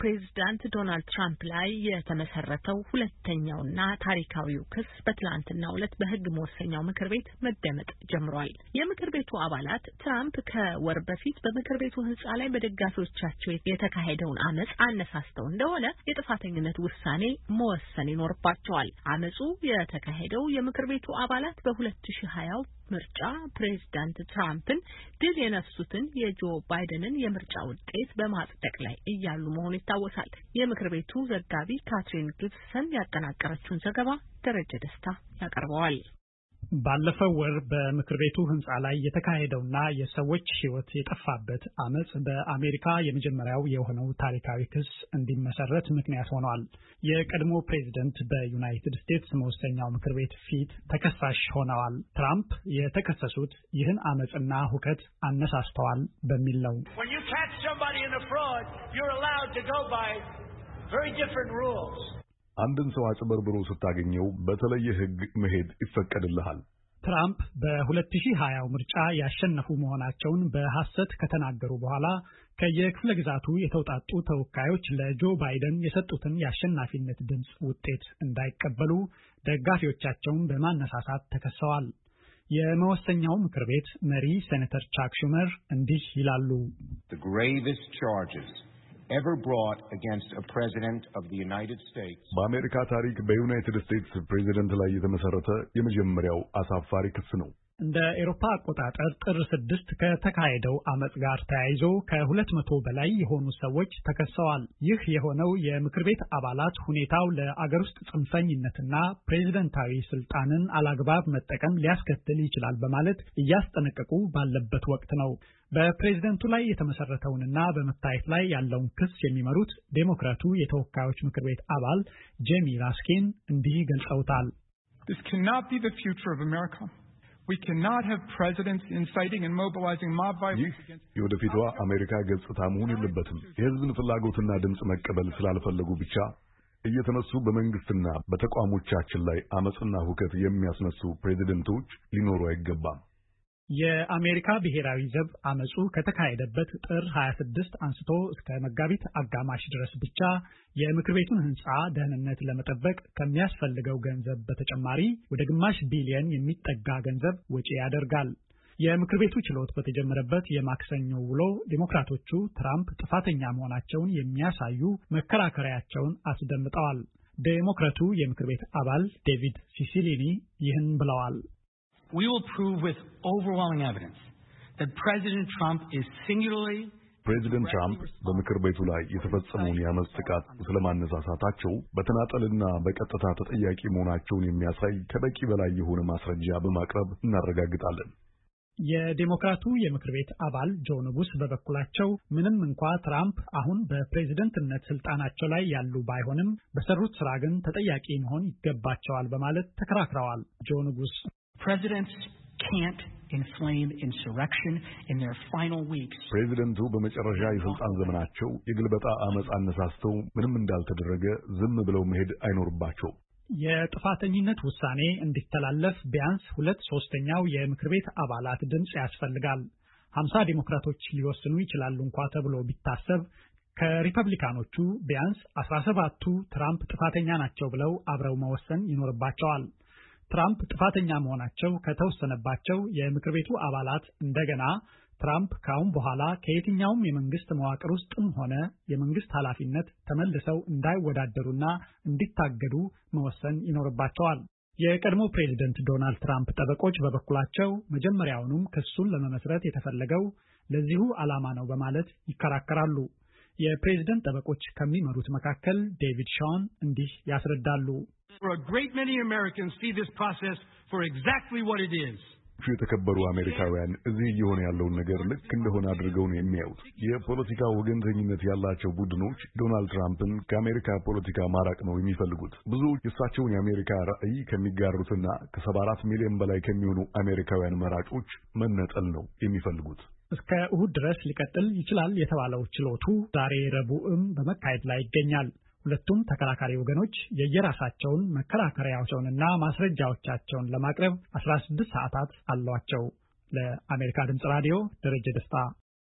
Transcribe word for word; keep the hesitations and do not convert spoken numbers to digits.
ፕሬዝዳንት ዶናልድ ትራምፕ ላይ የተመሰረተው ሁለተኛውና ታሪካዊው ክስ በትላንትናው ዕለት በሕግ መወሰኛው ምክር ቤት መደመጥ ጀምሯል። የምክር ቤቱ አባላት ትራምፕ ከወር በፊት በምክር ቤቱ ሕንጻ ላይ በደጋፊዎቻቸው የተካሄደውን አመጽ አነሳስተው እንደሆነ የጥፋተኝነት ውሳኔ መወሰን ይኖርባቸዋል። አመጹ የተካሄደው የምክር ቤቱ አባላት በሁለት ሺህ ሀያ ምርጫ ፕሬዝዳንት ትራምፕን ድል የነሱትን የጆ ባይደንን የምርጫ ውጤት በማጽደቅ ላይ እያሉ መሆኑ ይታወሳል። የምክር ቤቱ ዘጋቢ ካትሪን ጊብሰን ያጠናቀረችውን ዘገባ ደረጀ ደስታ ያቀርበዋል። ባለፈው ወር በምክር ቤቱ ሕንጻ ላይ የተካሄደውና የሰዎች ሕይወት የጠፋበት አመጽ በአሜሪካ የመጀመሪያው የሆነው ታሪካዊ ክስ እንዲመሰረት ምክንያት ሆኗል። የቀድሞ ፕሬዝዳንት በዩናይትድ ስቴትስ መወሰኛው ምክር ቤት ፊት ተከሳሽ ሆነዋል። ትራምፕ የተከሰሱት ይህን አመጽና ሁከት አነሳስተዋል በሚል ነው። When you catch somebody in a fraud, you're allowed to go by very different rules. አንድን ሰው አጭበርብሮ ስታገኘው በተለየ ሕግ መሄድ ይፈቀድልሃል። ትራምፕ በሁለት ሺህ ሀያ ምርጫ ያሸነፉ መሆናቸውን በሐሰት ከተናገሩ በኋላ ከየክፍለ ግዛቱ የተውጣጡ ተወካዮች ለጆ ባይደን የሰጡትን የአሸናፊነት ድምጽ ውጤት እንዳይቀበሉ ደጋፊዎቻቸውን በማነሳሳት ተከሰዋል። የመወሰኛው ምክር ቤት መሪ ሴኔተር ቻክ ሹመር እንዲህ ይላሉ። The gravest charges ever brought against a president of the United States. በአሜሪካ ታሪክ በዩናይትድ ስቴትስ ፕሬዝዳንት ላይ የተመሰረተ የመጀመሪያው አሳፋሪ ክስ ነው። እንደ ኤሮፓ አቆጣጠር ጥር ስድስት ከተካሄደው አመጽ ጋር ተያይዞ ከሁለት መቶ በላይ የሆኑ ሰዎች ተከሰዋል። ይህ የሆነው የምክር ቤት አባላት ሁኔታው ለአገር ውስጥ ጽንፈኝነትና ፕሬዝዳንታዊ ስልጣንን አላግባብ መጠቀም ሊያስከትል ይችላል በማለት እያስጠነቀቁ ባለበት ወቅት ነው። በፕሬዝዳንቱ ላይ የተመሰረተውንና በመታየት ላይ ያለውን ክስ የሚመሩት ዴሞክራቱ የተወካዮች ምክር ቤት አባል ጄሚ ራስኪን እንዲህ ገልጸውታል። This cannot be the future of America. We cannot have presidents inciting and mobilizing mob violence against የወደፊቷ አሜሪካ ገጽታ መሆን የለበትም። የሕዝብን ፍላጎትና ድምጽ መቀበል ስላልፈለጉ ብቻ እየተነሱ በመንግስትና በተቋሞቻችን ላይ አመጽና ሁከት የሚያስነሱ ፕሬዝዳንቶች ሊኖሩ አይገባም። የአሜሪካ ብሔራዊ ዘብ አመጹ ከተካሄደበት ጥር ሀያ ስድስት አንስቶ እስከ መጋቢት አጋማሽ ድረስ ብቻ የምክር ቤቱን ሕንጻ ደህንነት ለመጠበቅ ከሚያስፈልገው ገንዘብ በተጨማሪ ወደ ግማሽ ቢሊዮን የሚጠጋ ገንዘብ ወጪ ያደርጋል። የምክር ቤቱ ችሎት በተጀመረበት የማክሰኞ ውሎ ዴሞክራቶቹ ትራምፕ ጥፋተኛ መሆናቸውን የሚያሳዩ መከራከሪያቸውን አስደምጠዋል። ዴሞክራቱ የምክር ቤት አባል ዴቪድ ሲሲሊኒ ይህን ብለዋል። We will prove with overwhelming evidence that President Trump is singularly ፕሬዝዳንት ትራምፕ በምክር ቤቱ ላይ የተፈጸመውን የአመጽ ጥቃት ስለማነሳሳታቸው በተናጠልና በቀጥታ ተጠያቂ መሆናቸውን የሚያሳይ ከበቂ በላይ የሆነ ማስረጃ በማቅረብ እናረጋግጣለን። የዴሞክራቱ የምክር ቤት አባል ጆ ንጉስ በበኩላቸው ምንም እንኳ ትራምፕ አሁን በፕሬዝዳንትነት ስልጣናቸው ላይ ያሉ ባይሆንም በሰሩት ስራ ግን ተጠያቂ መሆን ይገባቸዋል በማለት ተከራክረዋል። ጆ ንጉስ Presidents can't inflame insurrection in their final weeks. ፕሬዝዳንቱ በመጨረሻ የስልጣን ዘመናቸው የግልበጣ አመጽ አነሳስተው ምንም እንዳልተደረገ ዝም ብለው መሄድ አይኖርባቸው። የጥፋተኝነት ውሳኔ እንዲተላለፍ ቢያንስ ሁለት ሶስተኛው የምክር ቤት አባላት ድምጽ ያስፈልጋል። ሀምሳ ዴሞክራቶች ሊወስኑ ይችላሉ እንኳ ተብሎ ቢታሰብ ከሪፐብሊካኖቹ ቢያንስ አስራ ሰባቱ ትራምፕ ጥፋተኛ ናቸው ብለው አብረው መወሰን ይኖርባቸዋል። ትራምፕ ጥፋተኛ መሆናቸው ከተወሰነባቸው የምክር ቤቱ አባላት እንደገና ትራምፕ ካሁን በኋላ ከየትኛውም የመንግስት መዋቅር ውስጥም ሆነ የመንግስት ኃላፊነት ተመልሰው እንዳይወዳደሩና እንዲታገዱ መወሰን ይኖርባቸዋል። የቀድሞ ፕሬዝዳንት ዶናልድ ትራምፕ ጠበቆች በበኩላቸው መጀመሪያውኑም ክሱን ለመመስረት የተፈለገው ለዚሁ ዓላማ ነው በማለት ይከራከራሉ። የፕሬዝዳንት ጠበቆች ከሚመሩት መካከል ዴቪድ ሾን እንዲህ ያስረዳሉ። For a great many Americans see this process for exactly what it is. የተከበሩ አሜሪካውያን እዚህ እየሆነ ያለውን ነገር ልክ እንደሆነ አድርገው ነው የሚያዩት። የፖለቲካ ወገንተኝነት ያላቸው ቡድኖች ዶናልድ ትራምፕን ከአሜሪካ ፖለቲካ ማራቅ ነው የሚፈልጉት። ብዙ የእሳቸውን የአሜሪካ ራዕይ ከሚጋሩትና ከሰባ አራት ሚሊዮን በላይ ከሚሆኑ አሜሪካውያን መራጮች መነጠል ነው የሚፈልጉት። እስከ እሁድ ድረስ ሊቀጥል ይችላል የተባለው ችሎቱ ዛሬ ረቡዕም በመካሄድ ላይ ይገኛል። ሁለቱም ተከራካሪ ወገኖች የየራሳቸውን መከራከሪያዎችንና ማስረጃዎቻቸውን ለማቅረብ አስራ ስድስት ሰዓታት አሏቸው። ለአሜሪካ ድምጽ ራዲዮ ደረጀ ደስታ